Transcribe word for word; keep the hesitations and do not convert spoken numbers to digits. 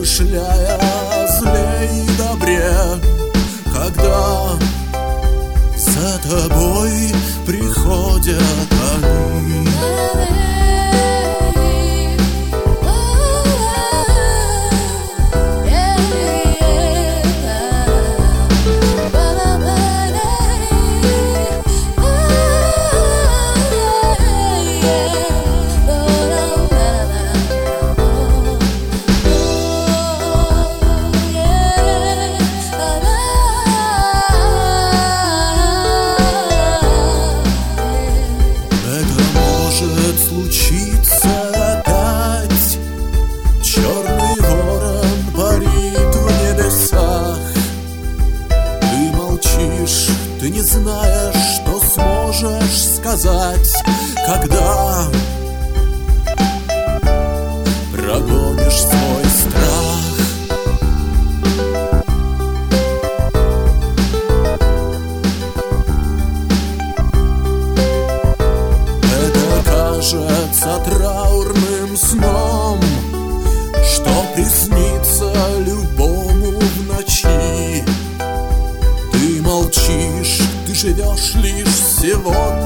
размышляя о зле и добре, когда за тобой приходят они. Случится опять, черный ворон парит в небесах. Ты молчишь, ты не знаешь, что сможешь сказать, когда прогонишь свой страх. Кажется траурным сном, что приснится любому в ночи. Ты молчишь, ты живешь лишь сегодня.